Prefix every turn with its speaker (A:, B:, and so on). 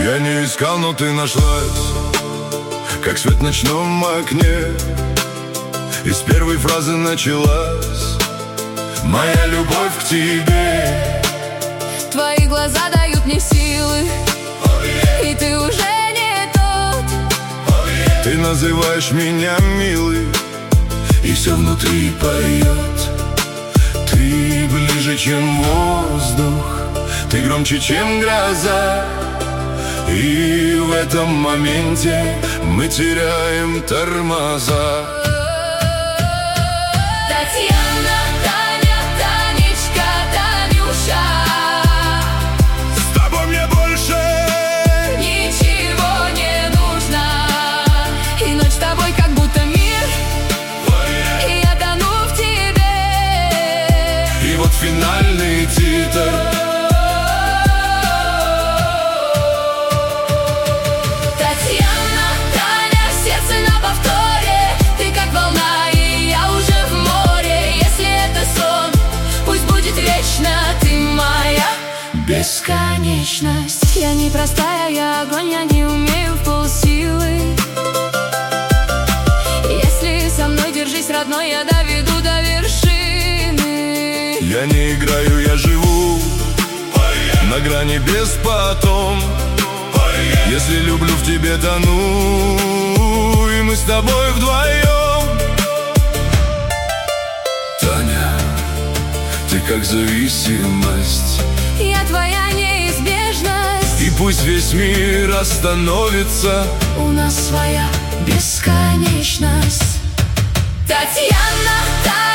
A: Я не искал, но ты нашлась, как свет в ночном окне. И с первой фразы началась моя любовь к тебе.
B: Твои глаза дают мне силы, и ты уже не тот.
A: Ты называешь меня милый, и все внутри поет. Ты ближе, чем воздух, ты громче, чем гроза. И в этом моменте мы теряем тормоза.
B: Татьяна, Таня, Танечка, Танюша,
A: С тобой мне больше
B: ничего не нужно. И ночь с тобой как будто мир, и я тону в тебе.
A: И вот финальный титр.
B: Татьяна, Таня, сердце на повторе. Ты как волна, и я уже в море. Если это сон, пусть будет вечно. Ты моя бесконечность. Я не простая, я огонь, я не умею в полсилы. Если со мной держись, родной, я доведу до вершины.
A: Я не играю, я живу на грани без потом. Если люблю, в тебе тону, и мы с тобой вдвоем. Таня, ты как зависимость,
B: Я твоя неизбежность.
A: и пусть весь мир остановится,
B: У нас своя бесконечность. Татьяна,